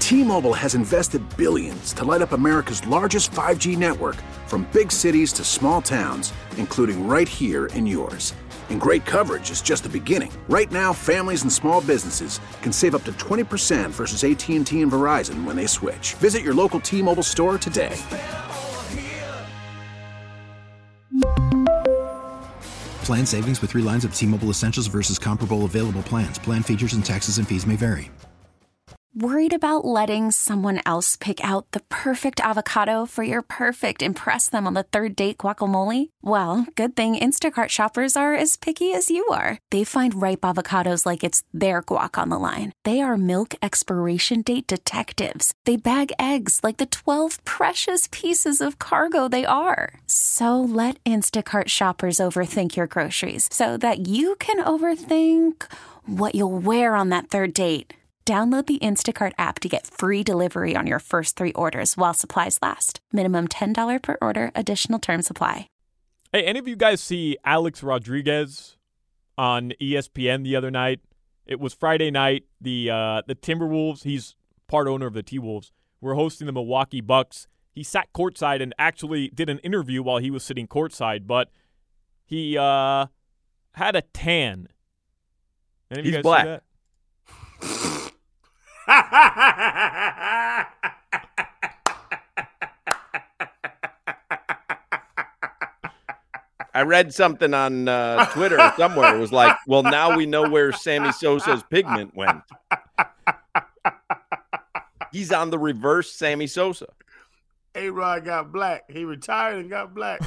T-Mobile has invested billions to light up America's largest 5G network, from big cities to small towns, including right here in yours. And great coverage is just the beginning. Right now, families and small businesses can save up to 20% versus AT&T and Verizon when they switch. Visit your local T-Mobile store today. Plan savings with 3 lines of T-Mobile Essentials versus comparable available plans. Plan features and taxes and fees may vary. Worried about letting someone else pick out the perfect avocado for your perfect impress them on the third date guacamole? Well, good thing Instacart shoppers are as picky as you are. They find ripe avocados like it's their guac on the line. They are milk expiration date detectives. They bag eggs like the 12 precious pieces of cargo they are. So let Instacart shoppers overthink your groceries so that you can overthink what you'll wear on that third date. Download the Instacart app to get free delivery on your first 3 orders while supplies last. Minimum $10 per order. Additional terms apply. Hey, any of you guys see Alex Rodriguez on ESPN the other night? It was Friday night. The Timberwolves, he's part owner of the T-Wolves, were hosting the Milwaukee Bucks. He sat courtside and actually did an interview while he was sitting courtside, but he had a tan. Any of you guys black. see that? I read something on Twitter somewhere. It was like, well, now we know where Sammy Sosa's pigment went. He's on the reverse Sammy Sosa. A-Rod got black. He retired and got black.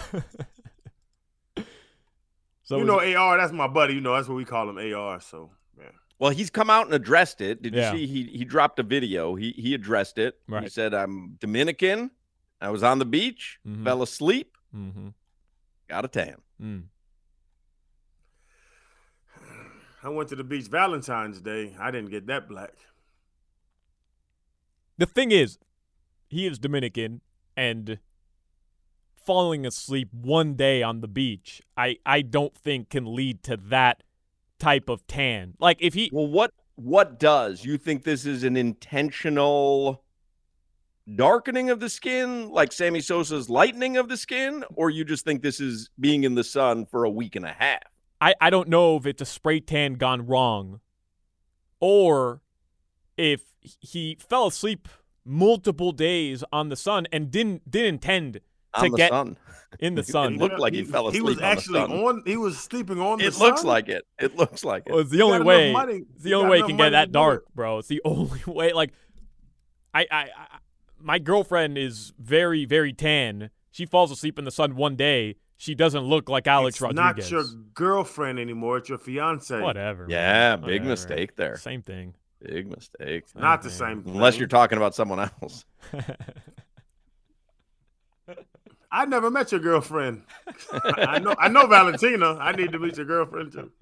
So you know AR, that's my buddy. You know, that's what we call him, AR. So, yeah. Well, he's come out and addressed it. Did you Yeah. see? He dropped a video. He addressed it. Right. He said, I'm Dominican. I was on the beach, fell asleep, got a tan. I went to the beach Valentine's Day. I didn't get that black. The thing is, he is Dominican, and falling asleep one day on the beach, I don't think can lead to that type of tan. Like if he what does? You think this is an intentional darkening of the skin, like Sammy Sosa's lightening of the skin, or you just think this is being in the sun for a week and a half? I don't know if it's a spray tan gone wrong, or if he fell asleep multiple days on the sun and didn't intend to get sun. In the sun. It looked like he fell asleep. He was actually on. He was sleeping on the It sun. looks like it. It looks like it. Well, it's the only way. It's the only way it can get that to do dark, bro. It's the only way. Like, I my girlfriend is very, very tan. She falls asleep in the sun one day. She doesn't look like Alex Rodriguez. Not your girlfriend anymore. It's your fiance. Whatever. Yeah, man. big Whatever. mistake there. Same thing. Big mistake. Not the same thing. Unless you're talking about someone else. I never met your girlfriend. I know Valentina. I need to meet your girlfriend too.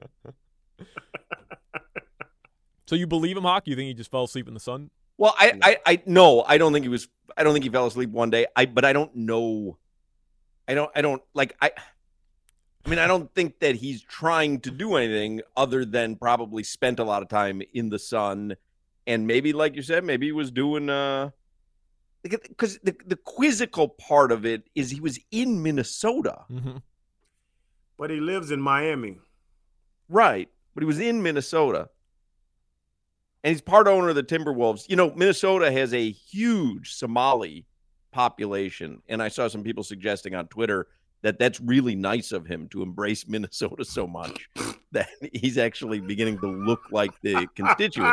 So you believe him, Hawk? You think he just fell asleep in the sun? Well, I no, I don't think he was. I don't think he fell asleep one day. But I don't know. I don't like. I mean, I don't think that he's trying to do anything other than probably spent a lot of time in the sun, and maybe, like you said, maybe he was doing. Because the quizzical part of it is he was in Minnesota, but he lives in Miami, right? But he was in Minnesota. And he's part owner of the Timberwolves. You know, Minnesota has a huge Somali population. And I saw some people suggesting on Twitter that that's really nice of him to embrace Minnesota so much that he's actually beginning to look like the constituent.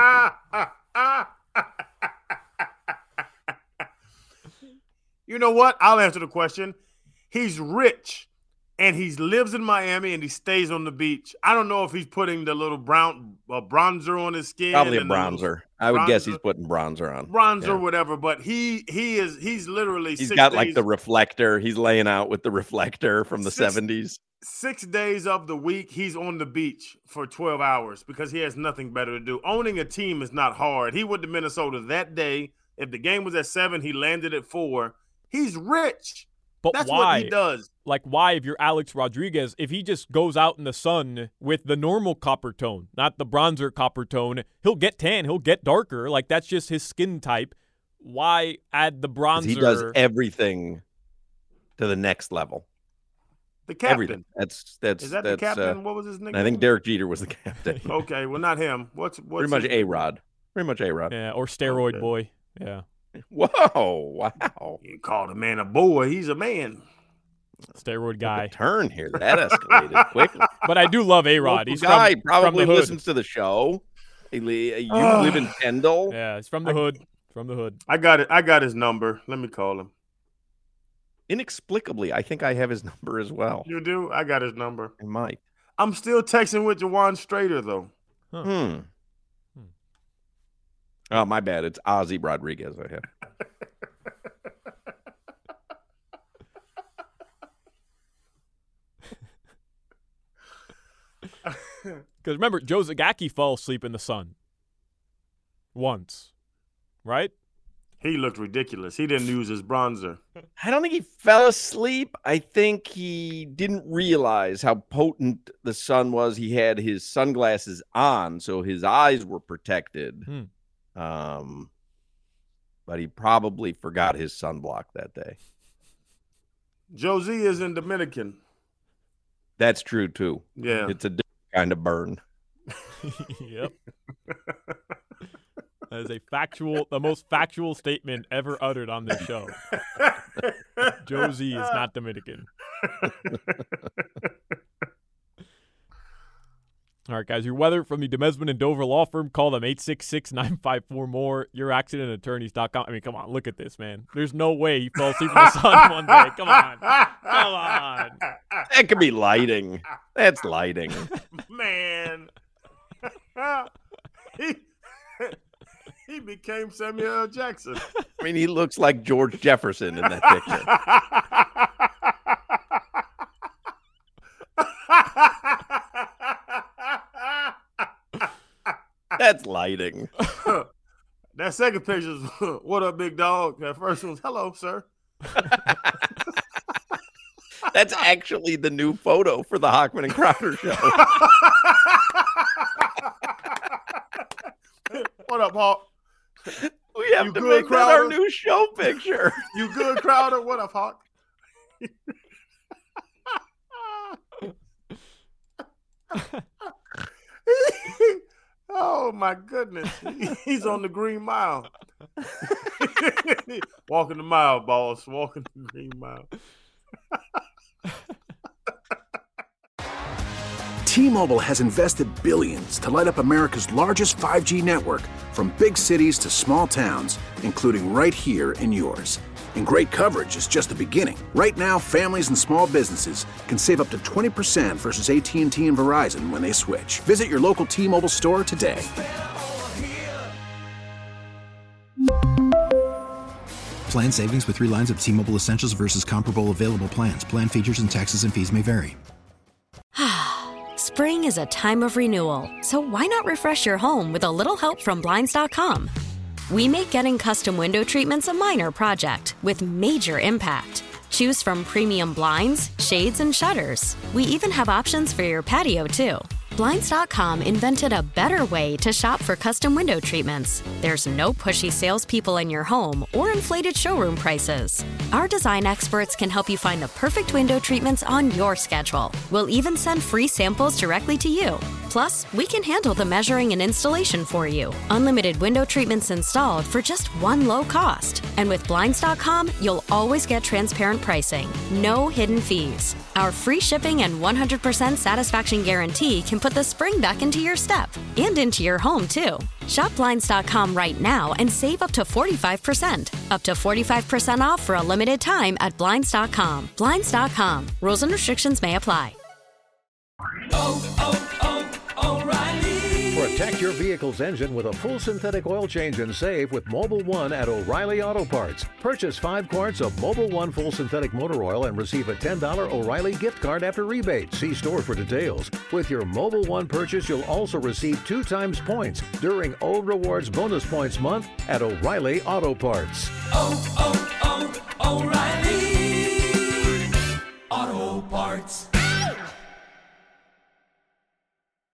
You know what? I'll answer the question. He's rich, and he lives in Miami, and he stays on the beach. I don't know if he's putting the little bronzer on his skin. Probably a bronzer. I would guess he's putting bronzer on. Bronzer, whatever. But he's literally. He's got like the reflector. He's laying out with the reflector from the 70s. 6 days of the week, he's on the beach for 12 hours because he has nothing better to do. Owning a team is not hard. He went to Minnesota that day. If the game was at 7, he landed at 4. He's rich. But that's why? What he does. Like, why, if you're Alex Rodriguez, if he just goes out in the sun with the normal copper tone, not the bronzer copper tone, he'll get tan, he'll get darker. Like, that's just his skin type. why add the bronzer? He does everything to the next level. The captain. Everything. That's Is that the captain? What was his nickname? I think Derek Jeter was the captain. Okay, well, not him. What's pretty much A-Rod. Pretty much A-Rod. Yeah, or steroid boy. Yeah. Whoa! Wow. You called a man a boy. He's a man. Steroid guy. Turn here. That escalated quickly. But I do love A-Rod. He's guy from probably the hood. listens to the show. You live in Kendall. Yeah, he's from the hood. From the hood. I got it. I got his number. Let me call him. Inexplicably, I think I have his number as well. You do? I got his number. I might. I'm still texting with Jawan Strader, though. Huh. Oh, my bad. It's Ozzie Rodriguez I have. Because remember, Joe Zagacki fell asleep in the sun. Once. Right? He looked ridiculous. He didn't use his bronzer. I don't think he fell asleep. I think he didn't realize how potent the sun was. He had his sunglasses on, so his eyes were protected. But he probably forgot his sunblock that day. Josie is in Dominican. That's true, too. Yeah. It's a different kind of burn. Yep. That is the most factual statement ever uttered on this show. Josie is not Dominican. All right, guys, your weather from the Demesman and Dover Law Firm. Call them 866-954-MORE. YourAccidentAttorneys.com. I mean, come on, look at this, man. There's no way he fell asleep in the sun one day. Come on. Come on. That could be lighting. That's lighting. Man. He became Samuel L. Jackson. I mean, he looks like George Jefferson in that picture. That's lighting. That second picture is, what up, big dog? That first one's, hello, sir. That's actually the new photo for the Hochman and Crowder show. What up, Hawk? We have to make that our new show picture. You good, Crowder? What up, Hawk? Oh, my goodness. He's on the Green Mile. Walking the mile, boss. Walking the Green Mile. T-Mobile has invested billions to light up America's largest 5G network, from big cities to small towns, including right here in yours. And great coverage is just the beginning. Right now, families and small businesses can save up to 20% versus AT&T and Verizon when they switch. Visit your local T-Mobile store today. Plan savings with 3 lines of T-Mobile Essentials versus comparable available plans. Plan features and taxes and fees may vary. Spring is a time of renewal, so why not refresh your home with a little help from Blinds.com? We make getting custom window treatments a minor project with major impact. Choose from premium blinds, shades, and shutters. We even have options for your patio, too. Blinds.com invented a better way to shop for custom window treatments. There's no pushy salespeople in your home or inflated showroom prices. Our design experts can help you find the perfect window treatments on your schedule. We'll even send free samples directly to you. Plus, we can handle the measuring and installation for you. Unlimited window treatments installed for just one low cost. And with Blinds.com, you'll always get transparent pricing. No hidden fees. Our free shipping and 100% satisfaction guarantee can put the spring back into your step and into your home, too. Shop Blinds.com right now and save up to 45%. Up to 45% off for a limited time at Blinds.com. Blinds.com. Rules and restrictions may apply. O'Reilly. Protect your vehicle's engine with a full synthetic oil change and save with Mobil 1 at O'Reilly Auto Parts. Purchase 5 quarts of Mobil 1 full synthetic motor oil and receive a $10 O'Reilly gift card after rebate. See store for details. With your Mobil 1 purchase, you'll also receive 2 times points during O Rewards Bonus Points Month at O'Reilly Auto Parts. O'Reilly Auto Parts.